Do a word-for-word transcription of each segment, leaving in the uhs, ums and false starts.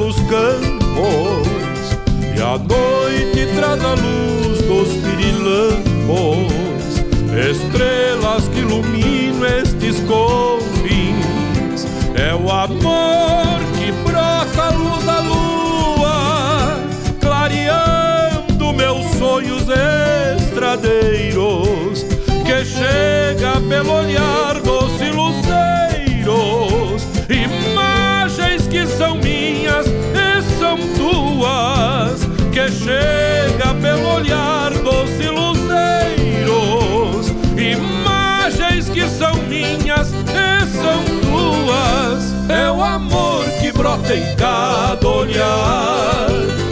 pelos campos, e a noite traz a luz dos pirilampos, estrelas que iluminam estes confins. É o amor que brota a luz da lua, clareando meus sonhos estradeiros, que chega pelo olhar doce luceiros, imagens que são minhas e são tuas, que chega pelo olhar doce luceiros, imagens que são minhas e são tuas. É o amor que brota em cada olhar,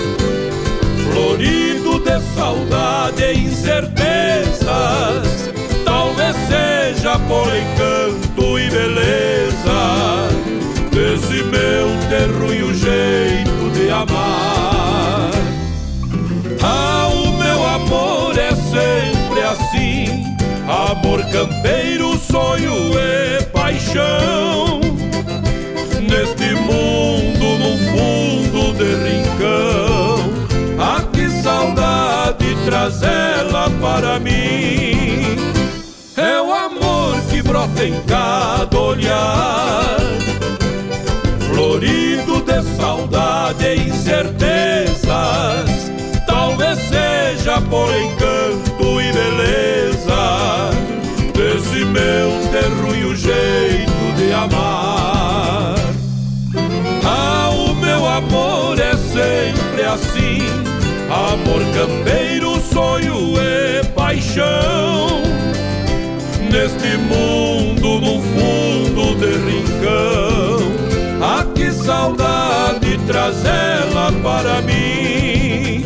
florido de saudade e incertezas, talvez seja por encanto e beleza desse meu terruinho jeito de amar. Ah, o meu amor é sempre assim, amor campeiro, sonho e paixão, neste mundo, no fundo de rincão. Ah, que saudade traz ela para mim. É o amor que brota em cada olhar, florido de saudade e incertezas, talvez seja por encanto e beleza desse meu terruinho jeito de amar. Ah, o meu amor é sempre assim, amor campeiro, sonho e paixão, neste mundo, no fundo de rincão. Ah, que saudade traz ela para mim.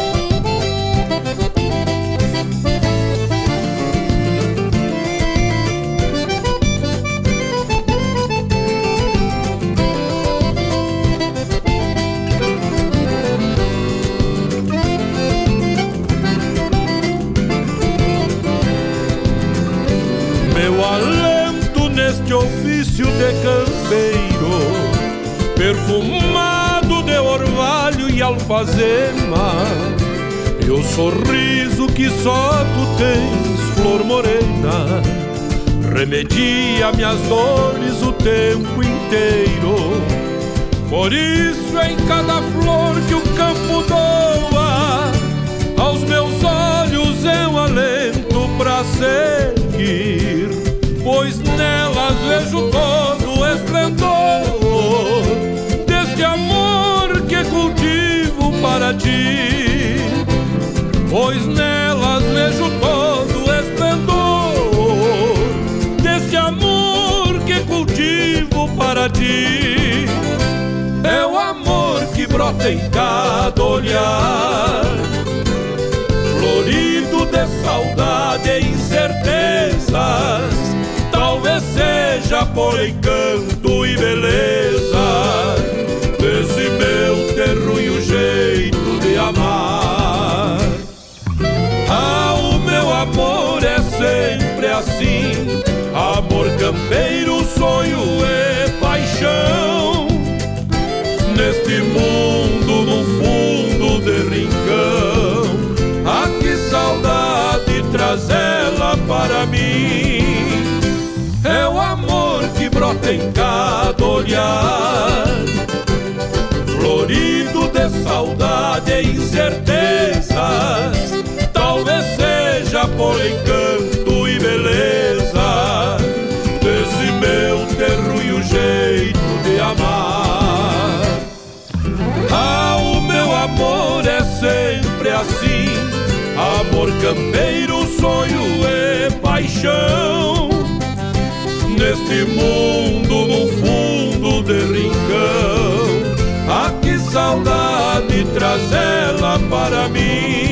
Meu alento neste ofício de campeiro, perfumado de orvalho e alfazema, e o sorriso que só tu tens, flor morena, remedia minhas dores o tempo inteiro. Por isso em cada flor que o campo doa, aos meus olhos é um alento pra seguir, pois nelas vejo todo o esplendor deste amor que cultivo para ti. Pois nelas vejo todo o esplendor deste amor que cultivo para ti. É o amor que brota em cada olhar, florido de saudade e incertezas, talvez seja por encanto e beleza desse meu terruinho jeito de amar. Ah, o meu amor é sempre assim, amor campeiro, sonho e paixão, neste mundo, no fundo de rincão. Ah, que saudade traz ela para mim. É o amor que brota em cada olhar, florido de saudade e incertezas, talvez seja por encanto e beleza desse meu terruinho jeito de amar. Ah, o meu amor é sempre assim, amor campeiro, sonho e paixão, neste mundo, no fundo de rincão. Ah, que saudade traz ela para mim.